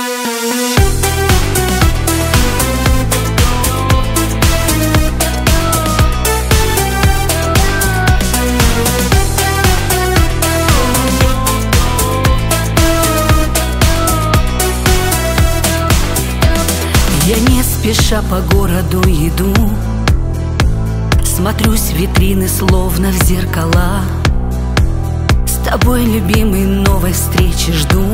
Я не спеша по городу иду, смотрюсь в витрины, словно в зеркала. С тобой, любимый, новой встречи жду.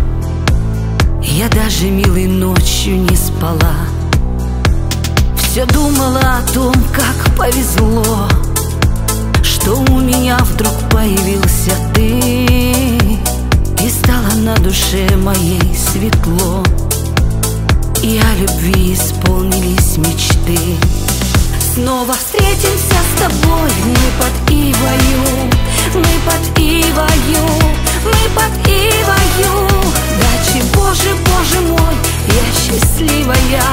Я даже, милой, ночью не спала. Все думала о том, как повезло, что у меня вдруг появился ты, и стало на душе моей светло, и о любви исполнились мечты. Снова встретимся с тобой, мы под ивою, мы под ивою, мы под ивою. Да чего же, Боже мой, я счастливая,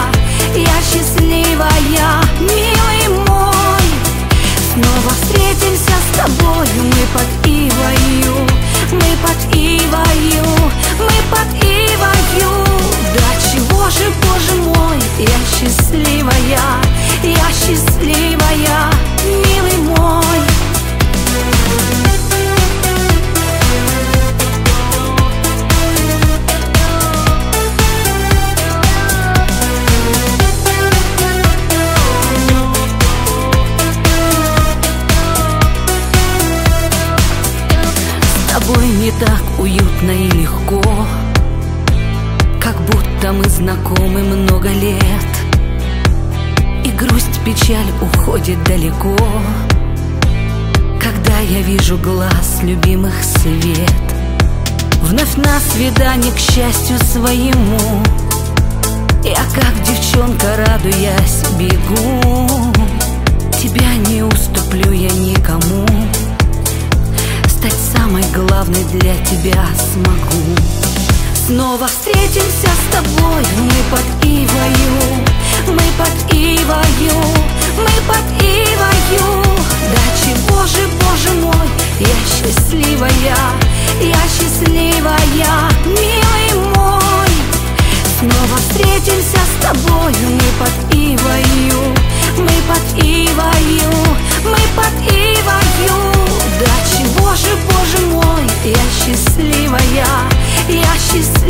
милый мой. Снова встретимся с тобой, мы под ивою, мы под ивою, мы под ивою. Да чего же, Боже мой, я счастливая, милый мой. С тобой не так уютно и легко, как будто мы знакомы много лет. И грусть, печаль уходит далеко, когда я вижу глаз любимых свет. Вновь на свидание к счастью своему, я как девчонка, радуясь, бегу. Тебя не уступлю я никому, стать самой главной для тебя смогу. Снова встретимся с тобой, мы под ивою, мы под ивою, мы под ивою. Да чего же, Боже мой, я счастливая, милый мой. Снова встретимся с тобой, мы под ивою, мы под ивою, мы под ивою. Да чего же, Боже мой, я счастливая,